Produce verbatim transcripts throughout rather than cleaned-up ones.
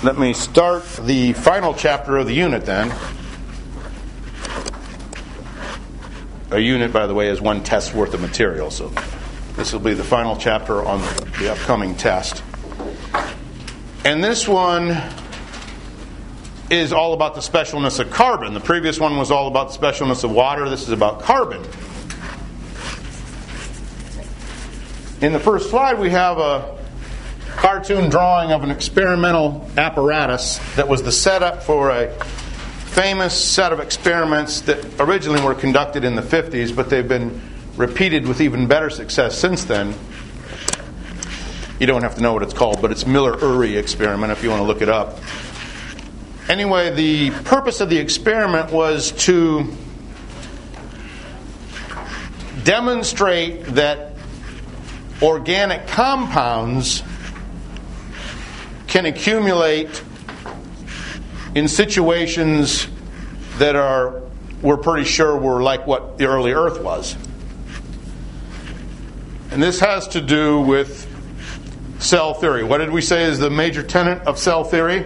Let me start the final chapter of the unit then. A unit, by the way, is one test's worth of material, so this will be the final chapter on the upcoming test. And this one is all about the specialness of carbon. The previous one was all about the specialness of water. This is about carbon. In the first slide, we have a cartoon drawing of an experimental apparatus that was the setup for a famous set of experiments that originally were conducted in the fifties, but they've been repeated with even better success since then. You don't have to know what it's called, but it's Miller-Urey experiment if you want to look it up. Anyway, the purpose of the experiment was to demonstrate that organic compounds can accumulate in situations that are we're pretty sure were like what the early Earth was. And this has to do with cell theory. What did we say is the major tenet of cell theory?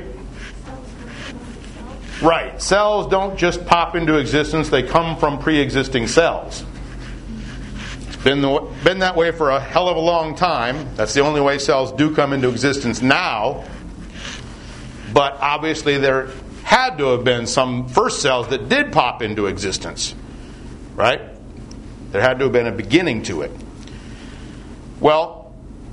Right. Cells don't just pop into existence. They come from pre-existing cells. It's been, the, been that way for a hell of a long time. That's the only way cells do come into existence now. But obviously there had to have been some first cells that did pop into existence. Right? There had to have been a beginning to it. Well,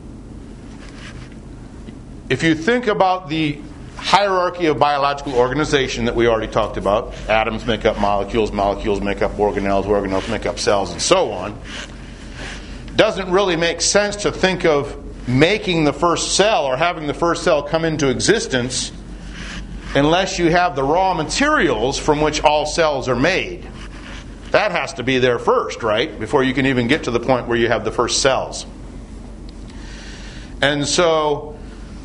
if you think about the hierarchy of biological organization that we already talked about, atoms make up molecules, molecules make up organelles, organelles make up cells, and so on, it doesn't really make sense to think of making the first cell or having the first cell come into existence unless you have the raw materials from which all cells are made. That has to be there first, right? Before you can even get to the point where you have the first cells. And so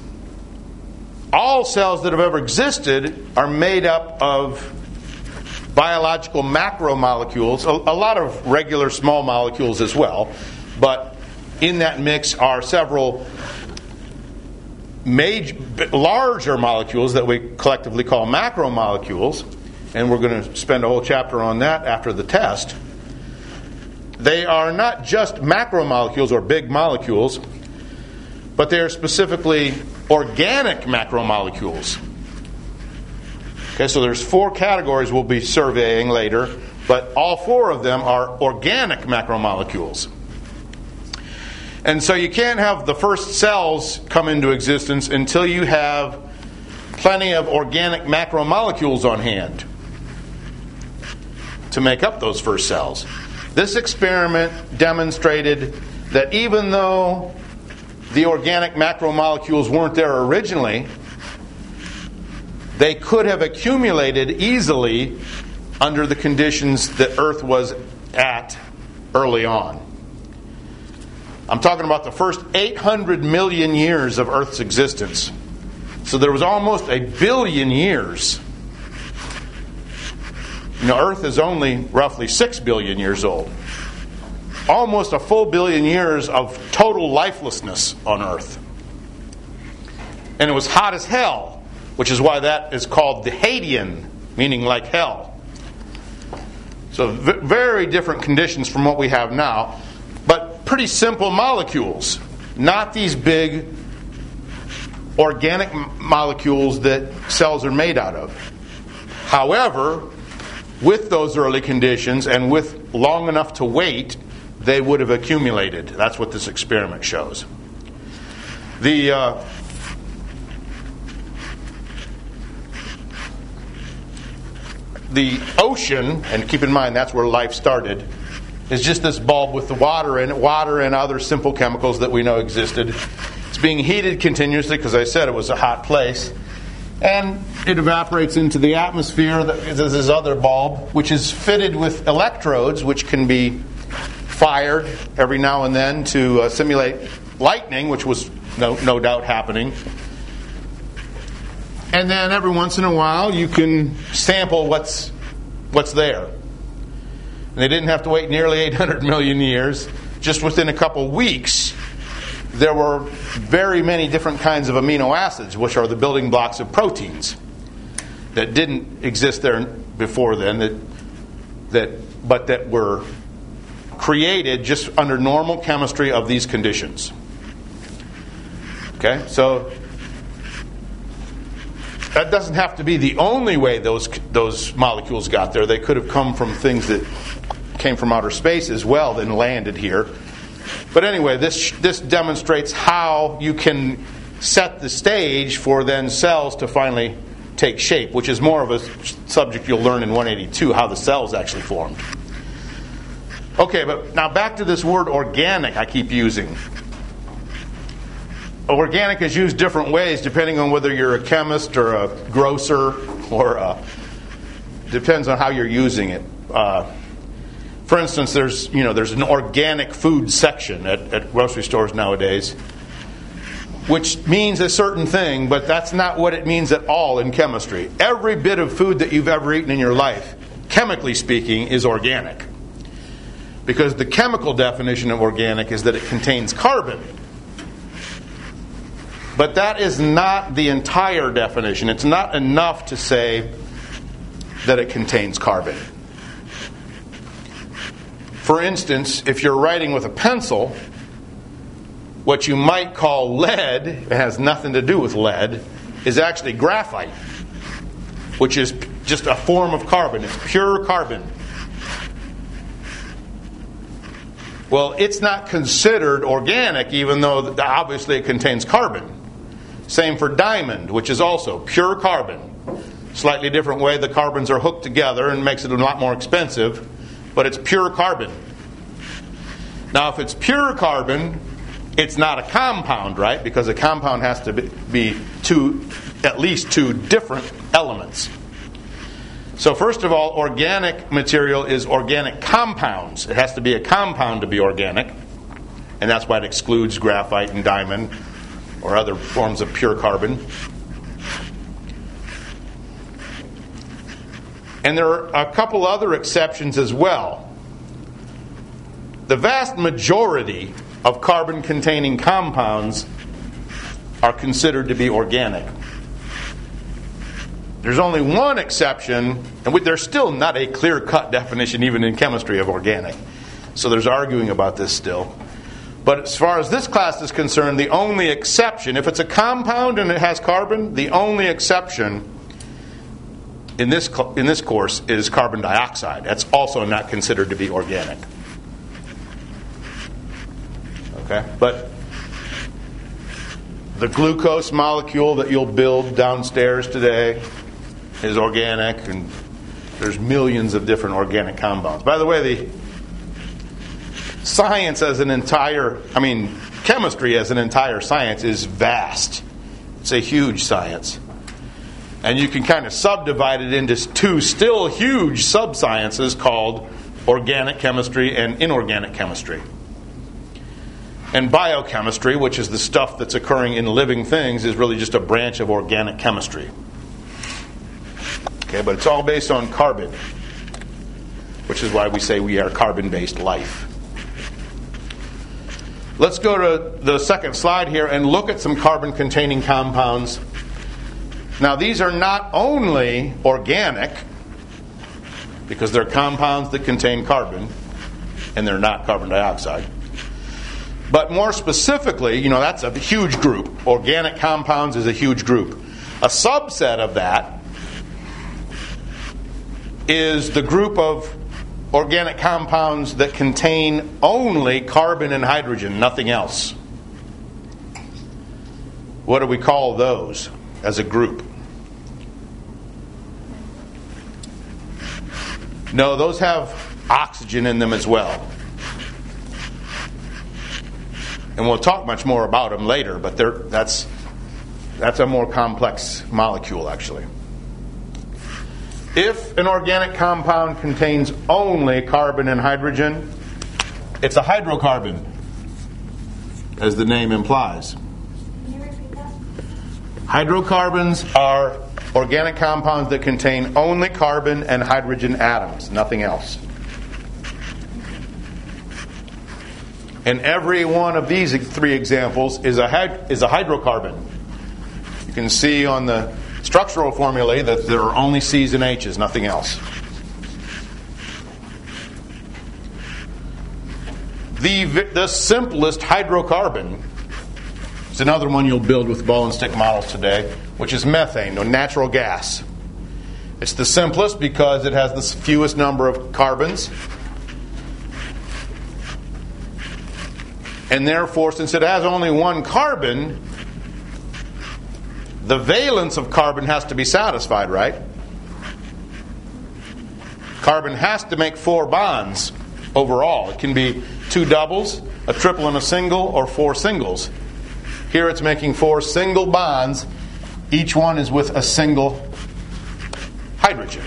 all cells that have ever existed are made up of biological macromolecules, a, a lot of regular small molecules as well, but in that mix are several major, larger molecules that we collectively call macromolecules, and we're going to spend a whole chapter on that after the test. They are not just macromolecules or big molecules, but they are specifically organic macromolecules. Okay, so there's four categories we'll be surveying later, but all four of them are organic macromolecules. And so you can't have the first cells come into existence until you have plenty of organic macromolecules on hand to make up those first cells. This experiment demonstrated that even though the organic macromolecules weren't there originally, they could have accumulated easily under the conditions that Earth was at early on. I'm talking about the first eight hundred million years of Earth's existence. So there was almost a billion years. You know, Earth is only roughly six billion years old. Almost a full billion years of total lifelessness on Earth. And it was hot as hell, which is why that is called the Hadean, meaning like hell. So v- very different conditions from what we have now, but pretty simple molecules, not these big organic m- molecules that cells are made out of. However, with those early conditions and with long enough to wait, they would have accumulated. That's what this experiment shows. The uh, the ocean, and keep in mind that's where life started, is just this bulb with the water in it, water and other simple chemicals that we know existed. It's being heated continuously because I said it was a hot place. And it evaporates into the atmosphere. There's this other bulb, which is fitted with electrodes, which can be fired every now and then to uh, simulate lightning, which was no, no doubt happening. And then every once in a while you can sample what's what's there. And they didn't have to wait nearly eight hundred million years. Just within a couple weeks, there were very many different kinds of amino acids, which are the building blocks of proteins, that didn't exist there before then, that that but that were created just under normal chemistry of these conditions. Okay, so that doesn't have to be the only way those those molecules got there. They could have come from things that came from outer space as well, then landed here. But anyway, this this demonstrates how you can set the stage for then cells to finally take shape, which is more of a subject you'll learn in one eighty-two, how the cells actually formed. Okay, but now back to this word organic I keep using. Organic is used different ways depending on whether you're a chemist or a grocer, or a, depends on how you're using it. Uh, for instance, there's you know there's an organic food section at, at grocery stores nowadays, which means a certain thing, but that's not what it means at all in chemistry. Every bit of food that you've ever eaten in your life, chemically speaking, is organic. Because the chemical definition of organic is that it contains carbon. But that is not the entire definition. It's not enough to say that it contains carbon. For instance, if you're writing with a pencil, what you might call lead, it has nothing to do with lead, is actually graphite, which is just a form of carbon. It's pure carbon. Well, it's not considered organic, even though obviously it contains carbon. Same for diamond, which is also pure carbon. Slightly different way the carbons are hooked together and makes it a lot more expensive, but it's pure carbon. Now, if it's pure carbon, it's not a compound, right? Because a compound has to be, be two, at least two different elements. So first of all, organic material is organic compounds. It has to be a compound to be organic. And that's why it excludes graphite and diamond or other forms of pure carbon. And there are a couple other exceptions as well. The vast majority of carbon-containing compounds are considered to be organic. There's only one exception, and there's still not a clear-cut definition even in chemistry of organic. So there's arguing about this still. But as far as this class is concerned, the only exception, if it's a compound and it has carbon, the only exception in this in this course is carbon dioxide. That's also not considered to be organic. Okay? But the glucose molecule that you'll build downstairs today is organic, and there's millions of different organic compounds. By the way, the science as an entire, I mean, chemistry as an entire science is vast. It's a huge science. And you can kind of subdivide it into two still huge sub-sciences called organic chemistry and inorganic chemistry. And biochemistry, which is the stuff that's occurring in living things, is really just a branch of organic chemistry. Okay, but it's all based on carbon, which is why we say we are carbon-based life. Let's go to the second slide here and look at some carbon-containing compounds. Now, these are not only organic, because they're compounds that contain carbon, and they're not carbon dioxide. But more specifically, you know, that's a huge group. Organic compounds is a huge group. A subset of that is the group of organic compounds that contain only carbon and hydrogen, nothing else. What do we call those as a group? No, those have oxygen in them as well. And we'll talk much more about them later, but they're, that's, that's a more complex molecule, actually. If an organic compound contains only carbon and hydrogen, it's a hydrocarbon, as the name implies. Can you repeat that? Hydrocarbons are organic compounds that contain only carbon and hydrogen atoms, nothing else. And every one of these three examples is a hyd- is a hydrocarbon. You can see on the structural formulae that there are only C's and H's, nothing else. The, the simplest hydrocarbon is another one you'll build with ball and stick models today, which is methane, or natural gas. It's the simplest because it has the fewest number of carbons. And therefore, since it has only one carbon, the valence of carbon has to be satisfied, right? Carbon has to make four bonds overall. It can be two doubles, a triple and a single, or four singles. Here it's making four single bonds. Each one is with a single hydrogen.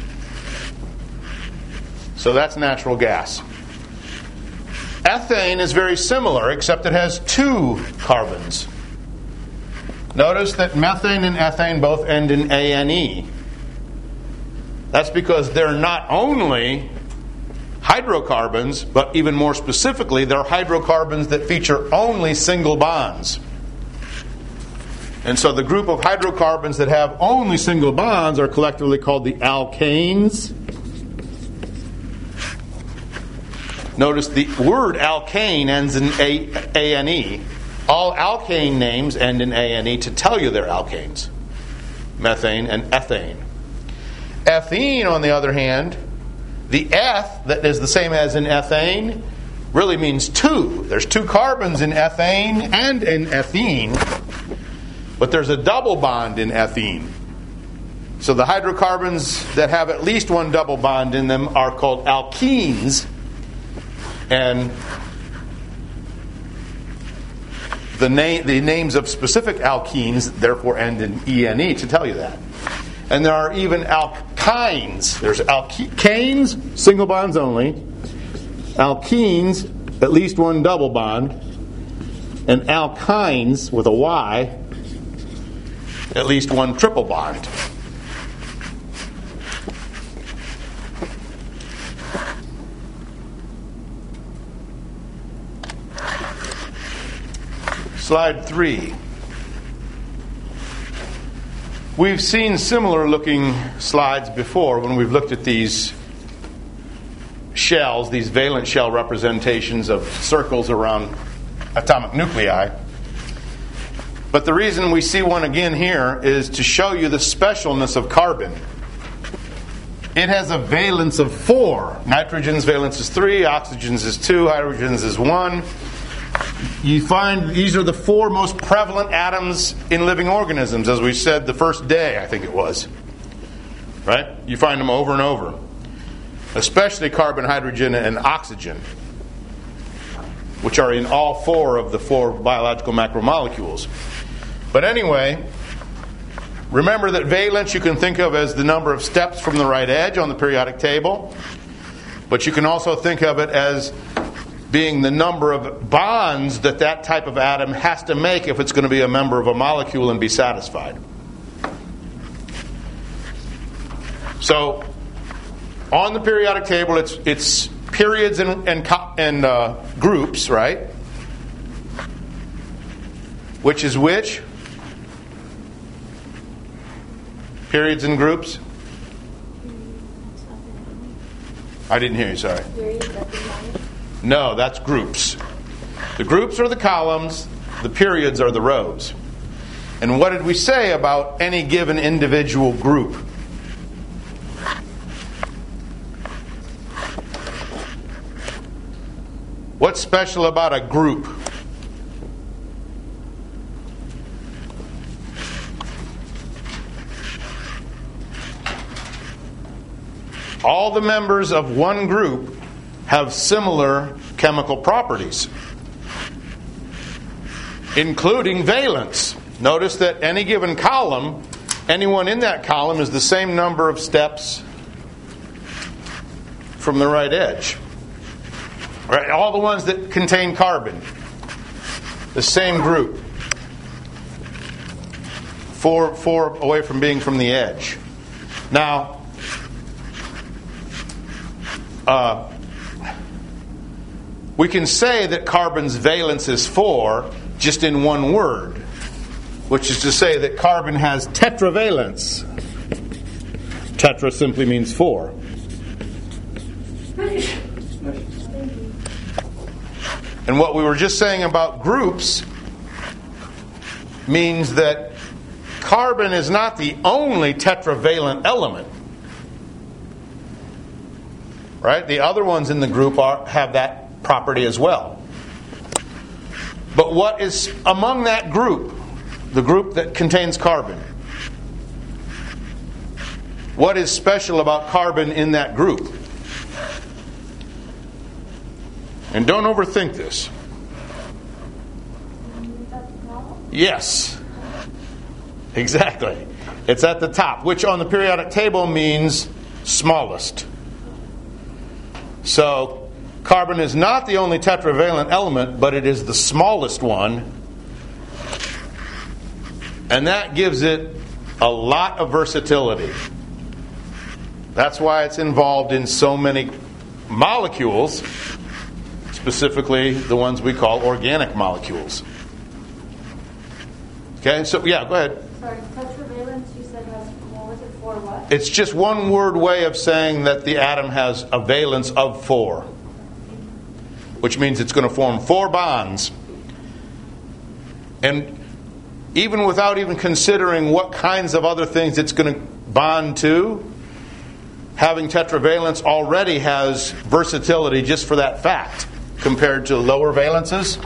So that's natural gas. Ethane is very similar, except it has two carbons. Notice that methane and ethane both end in ane. That's because they're not only hydrocarbons, but even more specifically, they're hydrocarbons that feature only single bonds. And so the group of hydrocarbons that have only single bonds are collectively called the alkanes. Notice the word alkane ends in a- ane. All alkane names end in ane to tell you they're alkanes. Methane and ethane. Ethene, on the other hand, the eth that is the same as in ethane really means two. There's two carbons in ethane and in ethene, but there's a double bond in ethene. So the hydrocarbons that have at least one double bond in them are called alkenes, and the name the names of specific alkenes therefore end in ene to tell you that. And there are even alkynes. There's alkanes, single bonds only. Alkenes, at least one double bond. And alkynes, with a Y, at least one triple bond. Slide three. We've seen similar looking slides before when we've looked at these shells, these valence shell representations of circles around atomic nuclei. But the reason we see one again here is to show you the specialness of carbon. It has a valence of four. Nitrogen's valence is three, oxygen's is two, hydrogen's is one. You find these are the four most prevalent atoms in living organisms, as we said the first day, I think it was. Right? You find them over and over. Especially carbon, hydrogen, and oxygen, which are in all four of the four biological macromolecules. But anyway, remember that valence you can think of as the number of steps from the right edge on the periodic table. But you can also think of it as being the number of bonds that that type of atom has to make if it's going to be a member of a molecule and be satisfied. So, on the periodic table, it's it's periods and and, and uh, groups, right? Which is which? Periods and groups? I didn't hear you, sorry. No, that's groups. The groups are the columns, the periods are the rows. And what did we say about any given individual group? What's special about a group? All the members of one group have similar chemical properties, including valence. Notice that any given column, anyone in that column is the same number of steps from the right edge. Right? All the ones that contain carbon, the same group. Four, four away from being from the edge. Now, uh, we can say that carbon's valence is four just in one word, which is to say that carbon has tetravalence. Tetra simply means four. And what we were just saying about groups means that carbon is not the only tetravalent element. Right? The other ones in the group are, have that property as well. But what is among that group, the group that contains carbon? What is special about carbon in that group? And don't overthink this. Yes. Exactly. It's at the top, which on the periodic table means smallest. So, carbon is not the only tetravalent element, but it is the smallest one. And that gives it a lot of versatility. That's why it's involved in so many molecules, specifically the ones we call organic molecules. Okay, so yeah, go ahead. Sorry, tetravalence you said has, what was it, four what? It's just one word way of saying that the atom has a valence of four, which means it's going to form four bonds. And even without even considering what kinds of other things it's going to bond to, having tetravalence already has versatility just for that fact compared to lower valences.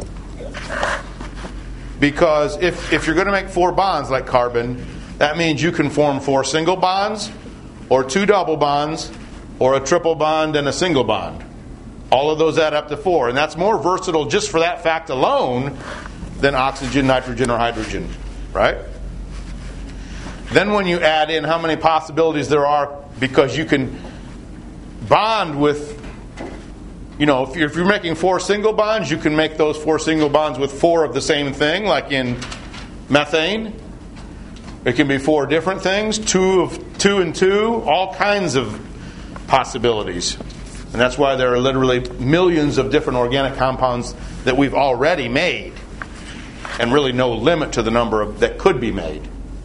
Because if, if you're going to make four bonds like carbon, that means you can form four single bonds, or two double bonds, or a triple bond and a single bond. All of those add up to four. And that's more versatile just for that fact alone than oxygen, nitrogen, or hydrogen. Right? Then when you add in how many possibilities there are, because you can bond with, you know, if you're, if you're making four single bonds, you can make those four single bonds with four of the same thing, like in methane. It can be four different things, two of two and two, all kinds of possibilities. And that's why there are literally millions of different organic compounds that we've already made, and really no limit to the number of that could be made.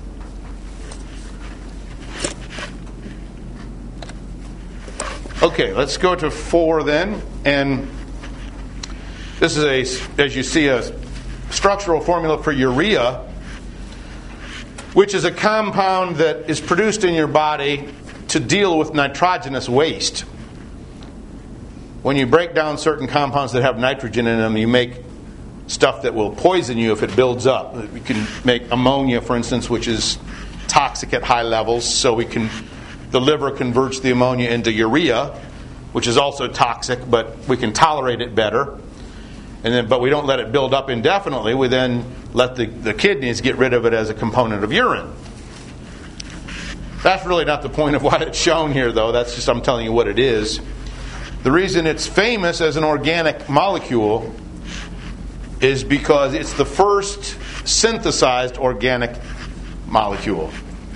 Okay, let's go to four then. And this is, a, as you see, a structural formula for urea, which is a compound that is produced in your body to deal with nitrogenous waste. When you break down certain compounds that have nitrogen in them, you make stuff that will poison you if it builds up. We can make ammonia, for instance, which is toxic at high levels, so we can... The liver converts the ammonia into urea, which is also toxic, but we can tolerate it better. And then, but we don't let it build up indefinitely. We then let the, the kidneys get rid of it as a component of urine. That's really not the point of why it's shown here, though. That's just I'm telling you what it is. The reason it's famous as an organic molecule is because it's the first synthesized organic molecule.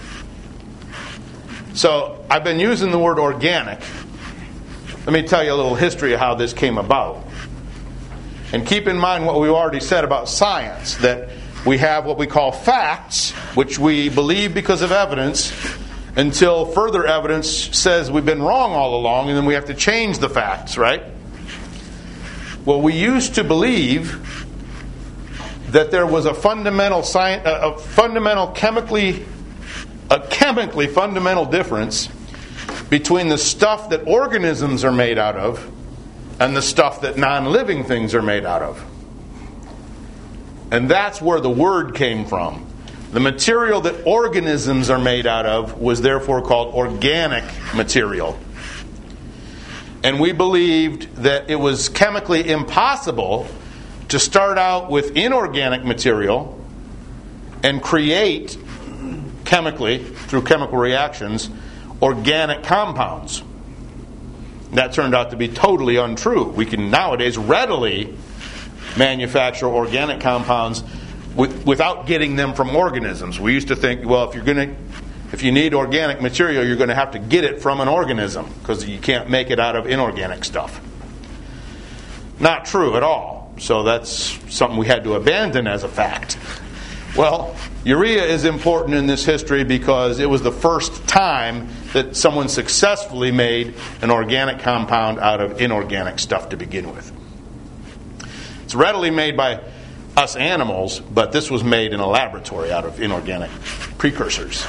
So, I've been using the word organic. Let me tell you a little history of how this came about. And keep in mind what we already said about science, that we have what we call facts, which we believe because of evidence, until further evidence says we've been wrong all along, and then we have to change the facts, right? Well, we used to believe that there was a fundamental science, a fundamental chemically a chemically fundamental difference between the stuff that organisms are made out of and the stuff that non-living things are made out of. And that's where the word came from. The material that organisms are made out of was therefore called organic material. And we believed that it was chemically impossible to start out with inorganic material and create chemically, through chemical reactions, organic compounds. That turned out to be totally untrue. We can nowadays readily manufacture organic compounds with, without getting them from organisms. We used to think, well, if you're going to, if you need organic material, you're going to have to get it from an organism because you can't make it out of inorganic stuff. not true at all. So that's something we had to abandon as a fact. Well, urea is important in this history because it was the first time that someone successfully made an organic compound out of inorganic stuff to begin with. It's readily made by us animals, but this was made in a laboratory out of inorganic precursors.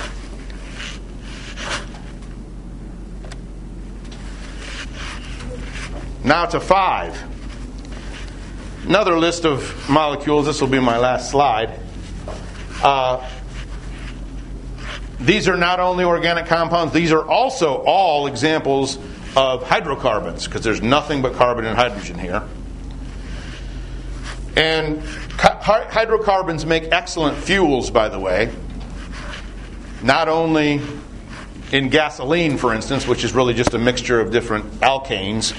Now to five. Another list of molecules. This will be my last slide. Uh, these are not only organic compounds, these are also all examples of hydrocarbons, because there's nothing but carbon and hydrogen here. And hydrocarbons make excellent fuels, by the way. Not only in gasoline, for instance, which is really just a mixture of different alkanes,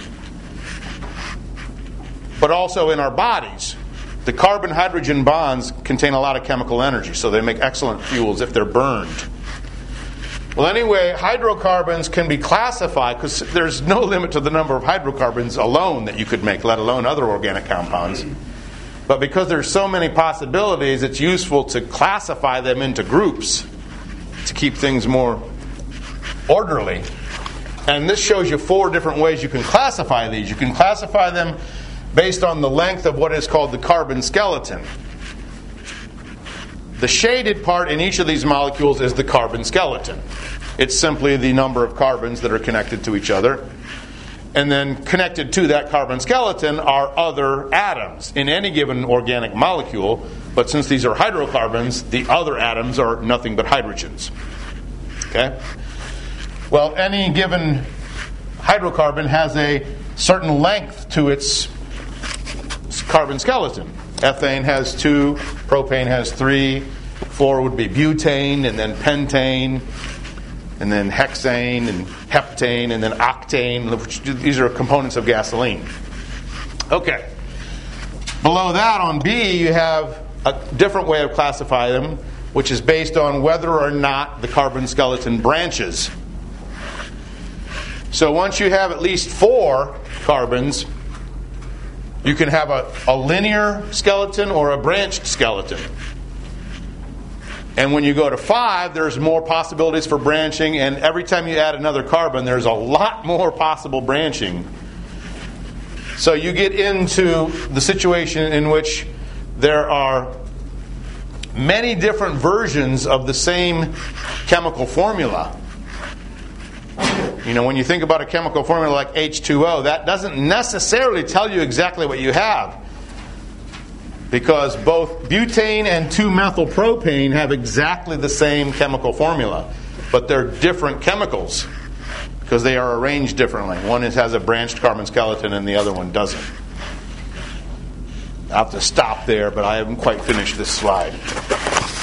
but also in our bodies. The carbon-hydrogen bonds contain a lot of chemical energy, so they make excellent fuels if they're burned. Well, anyway, hydrocarbons can be classified because there's no limit to the number of hydrocarbons alone that you could make, let alone other organic compounds. But because there's so many possibilities, it's useful to classify them into groups to keep things more orderly. And this shows you four different ways you can classify these. You can classify them based on the length of what is called the carbon skeleton. The shaded part in each of these molecules is the carbon skeleton. It's simply the number of carbons that are connected to each other. And then connected to that carbon skeleton are other atoms in any given organic molecule. But since these are hydrocarbons, the other atoms are nothing but hydrogens. Okay? Well, any given hydrocarbon has a certain length to its carbon skeleton. Ethane has two, propane has three, four would be butane, and then pentane, and then hexane, and heptane, and then octane. Which, these are components of gasoline. Okay. Below that on B, you have a different way of classifying them, which is based on whether or not the carbon skeleton branches. So once you have at least four carbons, you can have a, a linear skeleton or a branched skeleton. And when you go to five, there's more possibilities for branching, and every time you add another carbon, there's a lot more possible branching. So you get into the situation in which there are many different versions of the same chemical formula. You know, when you think about a chemical formula like H two O, that doesn't necessarily tell you exactly what you have. Because both butane and two methyl propane have exactly the same chemical formula. But they're different chemicals because they are arranged differently. One is, has a branched carbon skeleton and the other one doesn't. I'll have to stop there, but I haven't quite finished this slide.